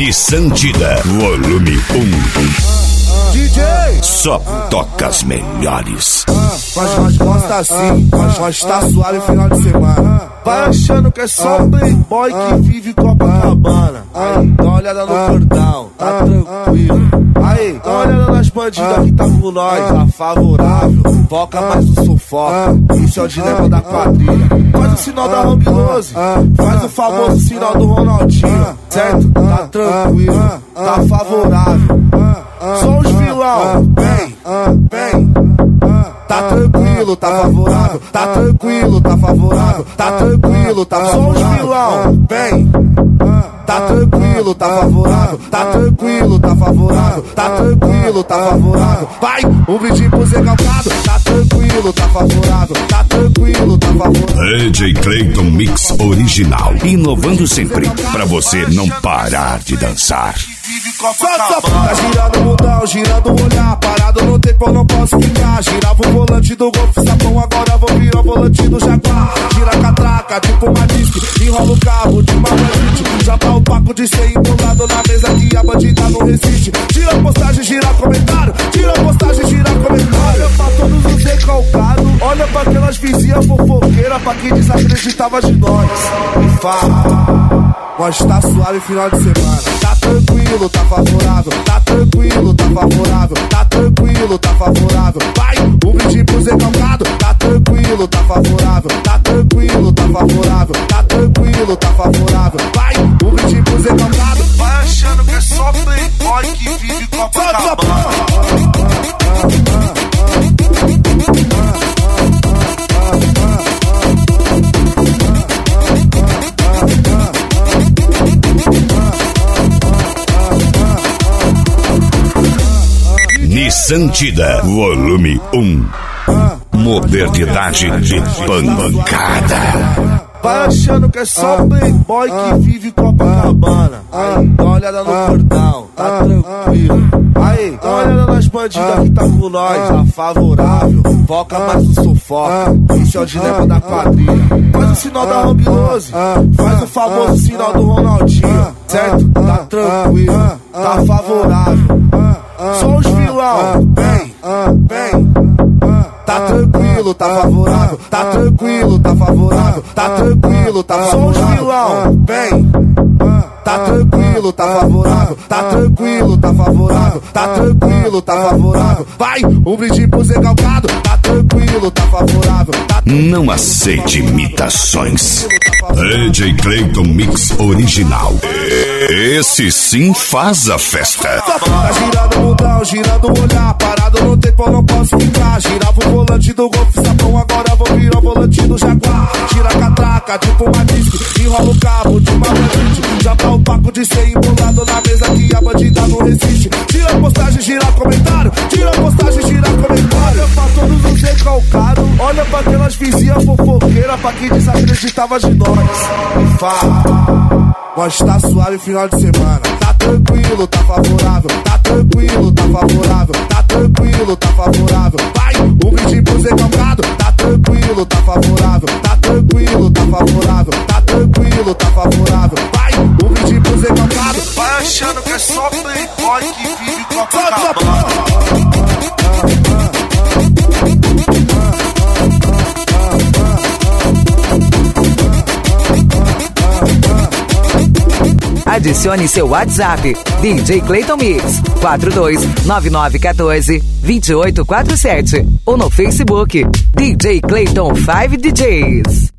Nissan Tida, volume 1. DJ Só toca as melhores. Mas gosta assim, mas tá suave final de semana. Vai achando que é só playboy que vive Copacabana. Aí, dá uma olhada no cordão, tá tranquilo. Aí, dá uma olhada nas bandidas que tá com nós, tá favorável. Foca mais no sufoco, isso é o dilema da quadrilha. Faz o sinal da Hang Lose, faz o famoso sinal do Ronaldinho. Certo? Tá tranquilo, tá favorável. Só os vilão, vem. Tá tranquilo, tá favorável. Tá tranquilo, tá favorável. Tá tranquilo, tá favorável. Só os vilão, vem. Tá tranquilo, tá favorável. Tá tranquilo, tá favorável. Tá tranquilo, tá favorável. Vai, um brinde pro Zé Calcado. Tá tranquilo, tá favorável. Tá tranquilo, tá favorável. DJ Clayton Mix Original, inovando sempre pra você não parar de dançar. Tá girando o mundão, girando o olhar. Parado no tempo eu não posso ficar. Girava o volante do Golf Sapão, agora vou virar o volante do Jaguar. Gira a catraca, tipo uma disque. Enrola o cabo de uma bandite. Já tá o paco de 100 embolado na mesa que a bandida não resiste. Tira a postagem, gira comentário. Tira a postagem, gira comentário. Olha pra todos os recalcados. Olha pra aquelas vizinhas fofoqueiras. Pra quem desacreditava de nós. E fala, mas tá suave final de semana. Tá tranquilo, tá favorável. Tá tranquilo, tá favorável. Tá tranquilo, tá favorável. Vai, um brinde pro Zé Calcado. Tá tranquilo, tá favorável. Tá tranquilo, tá favorável. Tá tranquilo, tá favorável. Vai, um brinde pro Zé Calcado. Vai achando que é só playboy que vive Copacabana. Nissan Tida, volume 1. Modernidade de pancada. Vai achando que é só playboy que vive Copacabana. Aí, dá uma olhada no cordão, tá tranquilo. Aí, dá uma olhada nas bandidas que tá com nós, tá favorável. Foca mais no sufoco, isso é o dilema da quadrilha. Faz o sinal da Hang Lose, faz o famoso sinal do Ronaldinho. Certo? Tá tranquilo, tá favorável. Só os vilão, vem. Tá tranquilo, tá favorável. Tá tranquilo, tá favorável. Tá tranquilo, tá favorável. Só os vilão, vem. Tá tranquilo, tá favorável. Tá tranquilo, tá favorável. Tá tranquilo, tá favorável. Vai, um brinde pro Zé Calcado. Tá tranquilo, tá favorável. Não aceite imitações. DJ Clayton Mix Original. Esse sim faz a festa. Tá girando o mundão, girando o olhar. Parado no tempo eu não posso ficar. Girava o volante do Golf Sapão, agora vou virar o volante do Jaguar. Gira a catraca, tipo uma disque. Enrola o cabo de uma bandite. Já tá o paco de 100 embolado na mesa que a bandida não resiste. Tira a postagem, gira comentário. Tira a postagem, gira comentário. Olha pra todos os recalcados. Olha pra aquelas vizinhas fofoqueiras. Pra quem desacreditava de nós. E fala, mas tá suave final de semana. Tá tranquilo, tá favorável. Tá tranquilo, tá favorável. Tá tranquilo, tá favorável. Vai, um brinde pro Zé Calcado. Tá tranquilo, tá favorável. Tá tranquilo, tá favorável. Tá tranquilo, tá favorável. Vai, um brinde pro Zé Calcado. Vai achando que é só playboy que vive Copacabana. Adicione seu WhatsApp, DJ Clayton Mix, 429914-2847. Ou no Facebook, DJ Clayton 5 DJs.